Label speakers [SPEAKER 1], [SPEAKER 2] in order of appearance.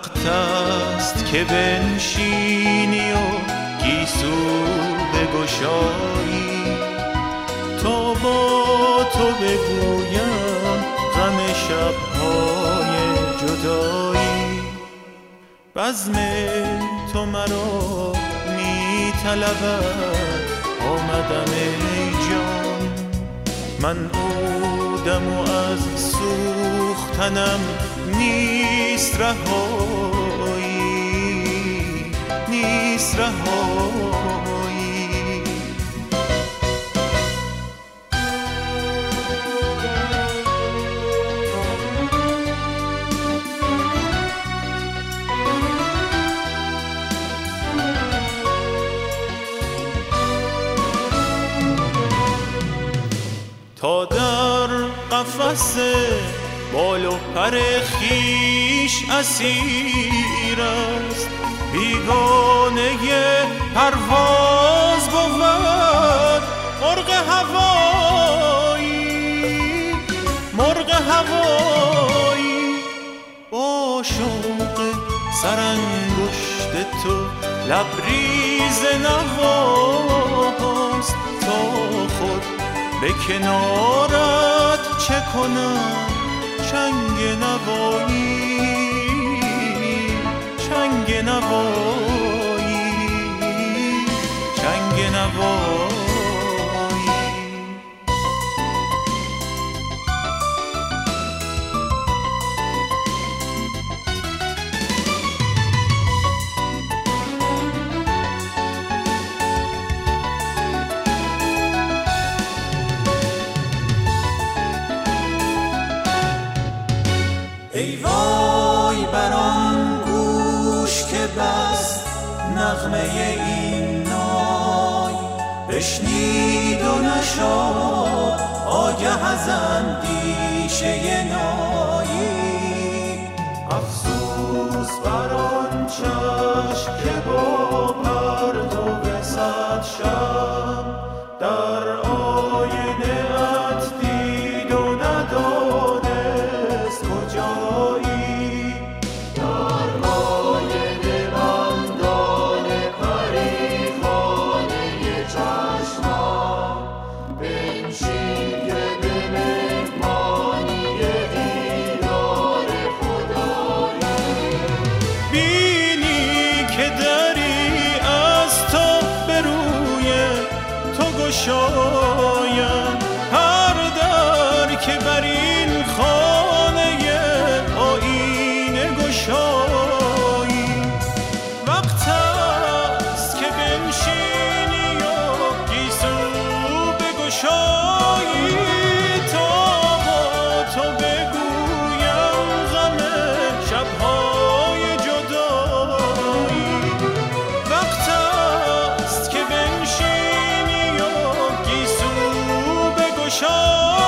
[SPEAKER 1] وقت است که بنشینی و گیسو بگشایی تا با تو بگویم غم شب‌های جدایی. بزم تو مرا می طلبد، آمدم ای جان. من عودم و از سوختنم نیست رهایی، نیست رهایی. تا در قفس بال و پر خویش اسیر است، بیگانه پرواز بود مرغ هوایی، مرغ هوایی. با شوق سرانگشت تو لبریز نواست، تا خود به کنارت چه کنم چنگ نوایی، چنگ نوایی، چنگ نوایی.
[SPEAKER 2] ای وای بر آن گوش که بس نغمه این نای بشنید و نشد آگه از اندیشه نایی. افسوس بر آن چشم که با پرتو صد شب در آینه ات دید و ندانست کجایی. در آینه بندان پریخانه چشمم بنشین که به مهمانی دیدار خدایی.
[SPEAKER 1] بینی که دری از تو به روی تو گشایم، هر در که بر این خانه آینه گشایی. وقت است که بنشینی و گیسو بگشایی، تا با تو بگویم غم شب‌های جدایی. وقت است که بنشینی و گیسو بگشایی،